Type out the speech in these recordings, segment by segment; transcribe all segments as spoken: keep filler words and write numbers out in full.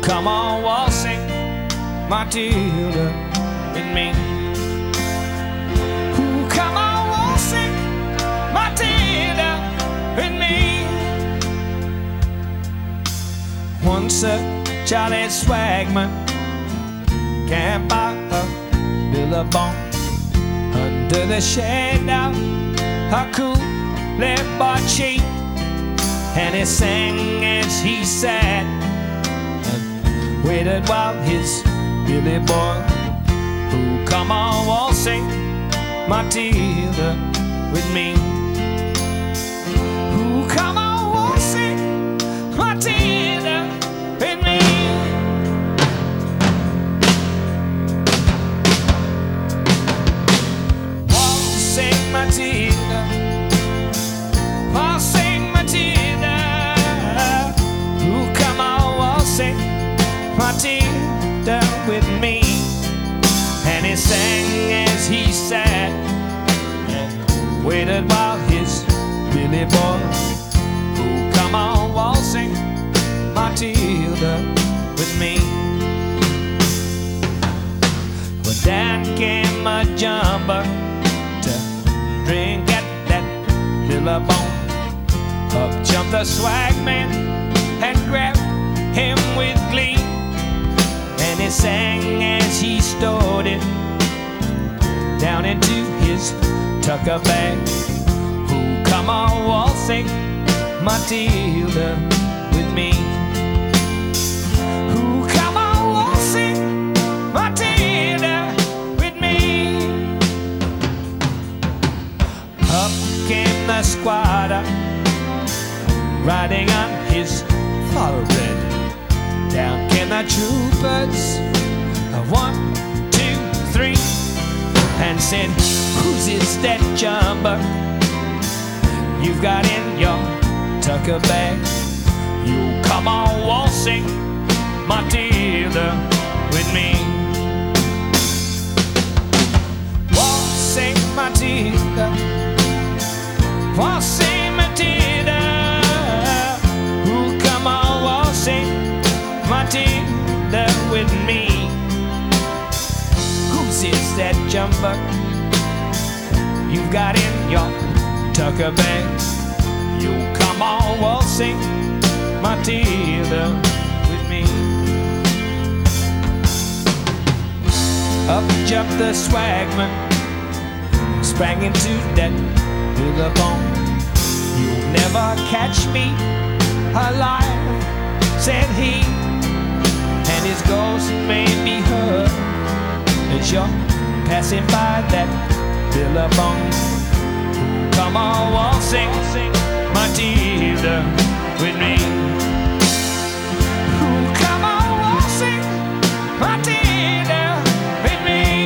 come on waltzing, Matilda, with me. Ooh, come on waltzing, Matilda, with me. Once a Charlie Swagman camped by a billabong under the shade of a cool debauchee, and he sang as he sat and waited while his Billy boy, who come on waltzing, Matilda, with me. Who come on waltzing, Matilda, with me. Waltzing, Matilda, waltzing, Matilda. Who come on waltzing, Matilda, with me. And he sang as he sat and waited while his Billy boy, who come on waltzing, Matilda, with me. Well, down came a jumper to drink at that billabong. Up jumped the swagman and grabbed him with glee, and he sang as he stored it down into his tucker bag. Who come on waltzing, Matilda, with me. Who come on waltzing, Matilda, with me. Up came the squatter riding on his thoroughbred. Down came the troopers, one, two, three, and said, who's is that jumper you've got in your tucker bag? You come on waltzing, Matilda, with me. Waltzing, Matilda, waltzing, Matilda. Who come on waltzing, Matilda, with me. Who's is that jumper you've got in your tucker bag? You come on waltzing, Matilda, with me. Up jumped the swagman, sprang into that billabong. You'll never catch me alive, said he, and his ghost may be heard as you're passing by that billabong. Come on waltzing, Matilda, with me. Who come on waltzing, Matilda, with me.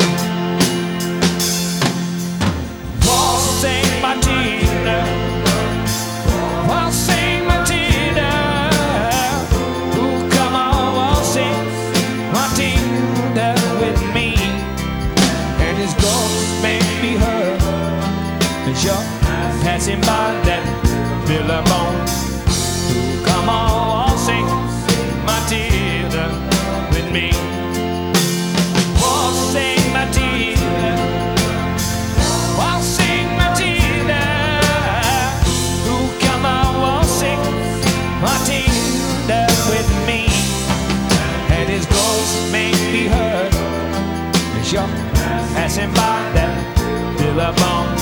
Waltzing, Matilda, waltzing, Matilda. Who come on waltzing, Matilda, with me. And his ghost may be heard as you're passing by that billabong. Who come on waltzing, Matilda, with me. Waltzing, Matilda, waltzing, Matilda. Who come on waltzing, Matilda, with me. And his ghost may be heard as you're passing by that billabong.